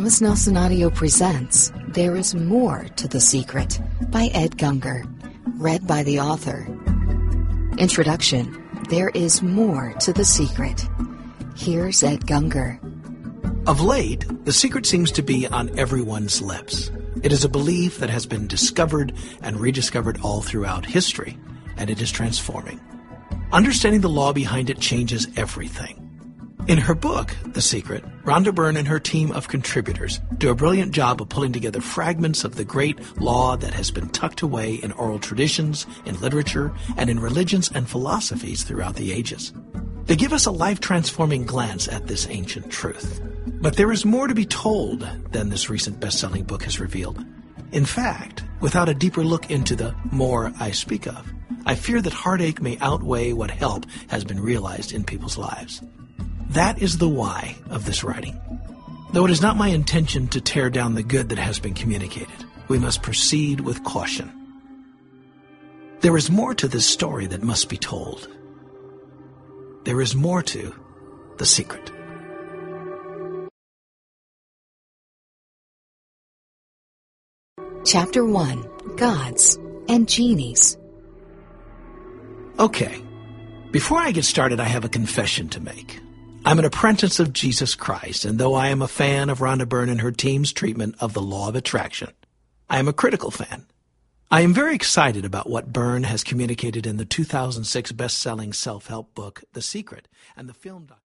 Thomas Nelson Audio presents There Is More to the Secret by Ed Gungor, read by the author. Introduction. There is more to the secret. Here's Ed Gungor. Of late, the secret seems to be on everyone's lips. It is a belief that has been discovered and rediscovered all throughout history, and it is transforming. Understanding the law behind it changes everything. In her book, The Secret, Rhonda Byrne and her team of contributors do a brilliant job of pulling together fragments of the great law that has been tucked away in oral traditions, in literature, and in religions and philosophies throughout the ages. They give us a life-transforming glance at this ancient truth. But there is more to be told than this recent best-selling book has revealed. In fact, without a deeper look into the more I speak of, I fear that heartache may outweigh what help has been realized in people's lives. That is the why of this writing. Though it is not my intention to tear down the good that has been communicated, we must proceed with caution. There is more to this story that must be told. There is more to The Secret. Chapter 1. Gods and Genies. Okay, before I get started, I have a confession to make. I'm an apprentice of Jesus Christ, and though I am a fan of Rhonda Byrne and her team's treatment of the law of attraction, I am a critical fan. I am very excited about what Byrne has communicated in the 2006 best-selling self-help book, The Secret, and the film documentary.